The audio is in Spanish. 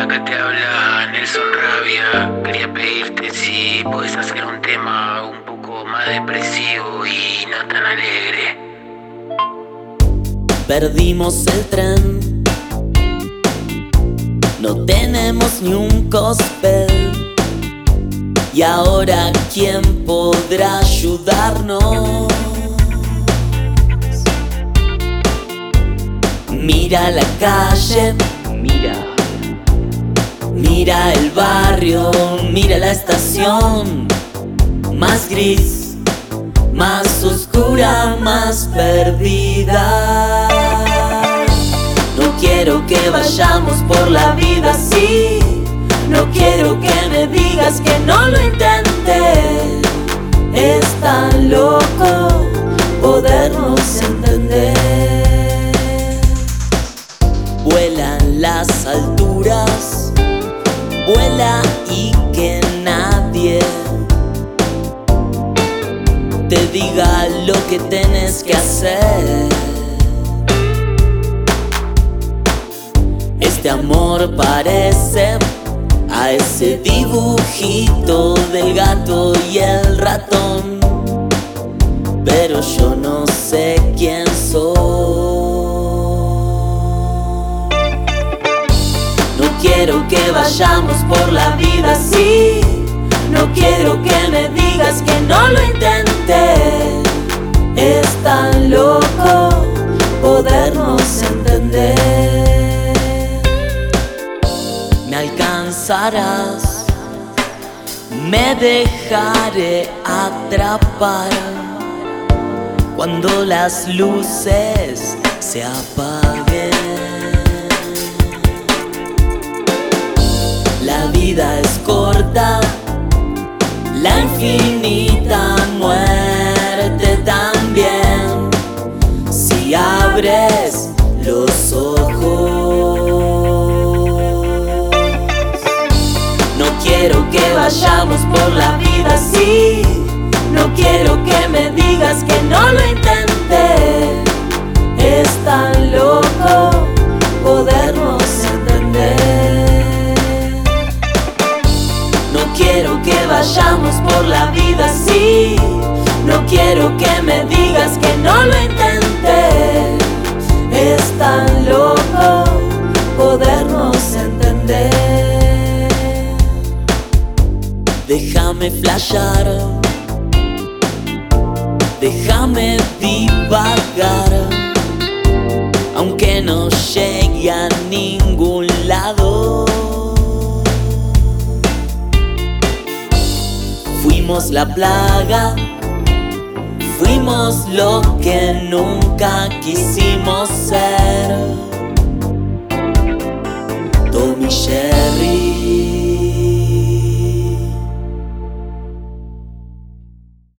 Acá te habla Nelson Rabia. Quería pedirte si podés hacer un tema un poco más depresivo y no tan alegre. Perdimos el tren, no tenemos ni un cospel. Y ahora, ¿quién podrá ayudarnos? Mira la calle, mira el barrio, mira la estación. Más gris, más oscura, más perdida. No quiero que vayamos por la vida así. No quiero que me digas que no lo intenté. Es tan loco podernos entender. Vuelan las alturas, vuela y que nadie te diga lo que tienes que hacer. Este amor parece a ese dibujito del gato y el ratón, pero yo no sé quién soy. No quiero que vayamos por la vida así. No quiero que me digas que no lo intenté. Es tan loco podernos entender. Me alcanzarás, me dejaré atrapar cuando las luces se apaguen. La vida es corta, la infinita muerte también. Si abres los ojos, no quiero que vayamos por la vida así. No quiero que me digas que no lo intenté. Es tan loco podernos entender. No quiero que vayamos por la vida así. No quiero que me digas que no lo intenté. Es tan loco podernos entender. Déjame flashear, déjame divagar, aunque no llegue a ningún lado. Fuimos la plaga, fuimos lo que nunca quisimos ser. Tom y Jerry,